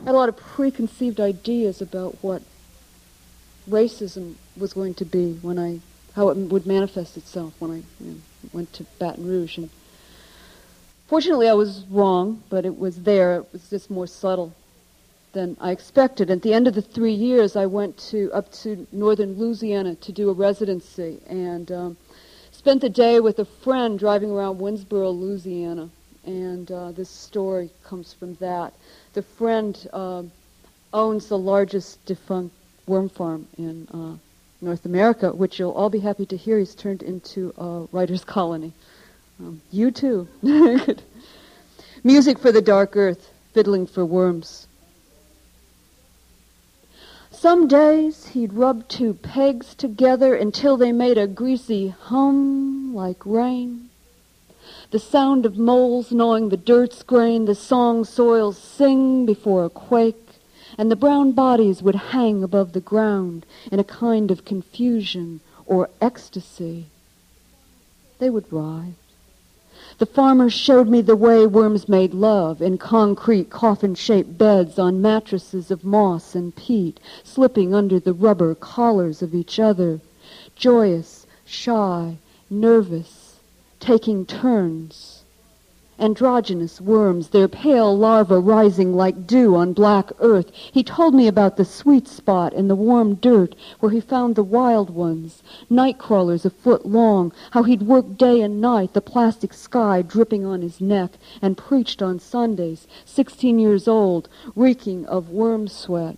had a lot of preconceived ideas about what racism was going to be how it would manifest itself when I went to Baton Rouge. And fortunately, I was wrong, but it was there. It was just more subtle than I expected. At the end of the 3 years, I went up to northern Louisiana to do a residency, and spent the day with a friend driving around Winsboro, Louisiana. And this story comes from that. The friend owns the largest defunct worm farm in North America, which you'll all be happy to hear he's turned into a writer's colony. You too. Music for the dark earth, fiddling for worms. Some days he'd rub 2 pegs together until they made a greasy hum like rain. The sound of moles gnawing the dirt's grain, the song soils sing before a quake, and the brown bodies would hang above the ground in a kind of confusion or ecstasy. They would writhe. The farmer showed me the way worms made love in concrete coffin-shaped beds on mattresses of moss and peat, slipping under the rubber collars of each other, joyous, shy, nervous, taking turns. Androgynous worms, their pale larvae rising like dew on black earth. He told me about the sweet spot in the warm dirt where he found the wild ones, night crawlers a foot long, how he'd worked day and night, the plastic sky dripping on his neck, and preached on Sundays, 16 years old, reeking of worm sweat.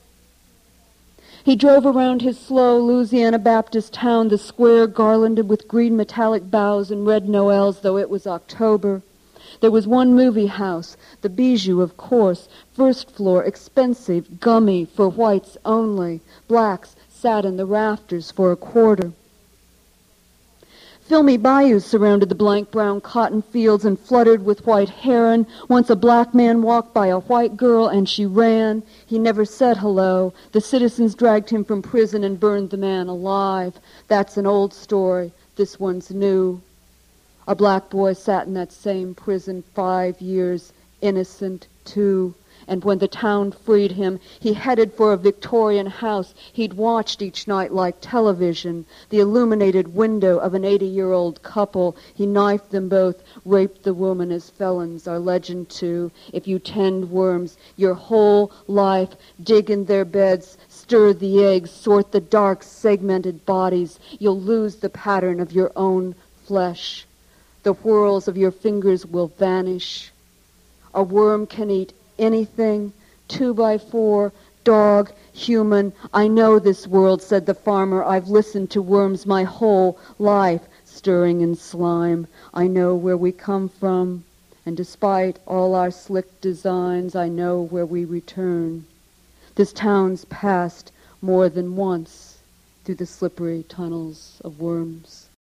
He drove around his slow Louisiana Baptist town, the square garlanded with green metallic boughs and red Noels, though it was October. There was one movie house, the Bijou, of course, first floor, expensive, gummy, for whites only. Blacks sat in the rafters for a quarter. Filmy bayous surrounded the blank brown cotton fields and fluttered with white heron. Once a black man walked by a white girl and she ran. He never said hello. The citizens dragged him from prison and burned the man alive. That's an old story. This one's new. A black boy sat in that same prison 5 years, innocent too. And when the town freed him, he headed for a Victorian house he'd watched each night like television, the illuminated window of an 80-year-old couple. He knifed them both, raped the woman as felons are legend to. If you tend worms your whole life, dig in their beds, stir the eggs, sort the dark segmented bodies, you'll lose the pattern of your own flesh. The whirls of your fingers will vanish. A worm can eat anything, 2x4, dog, human. I know this world, said the farmer. I've listened to worms my whole life, stirring in slime. I know where we come from, and despite all our slick designs, I know where we return. This town's passed more than once through the slippery tunnels of worms.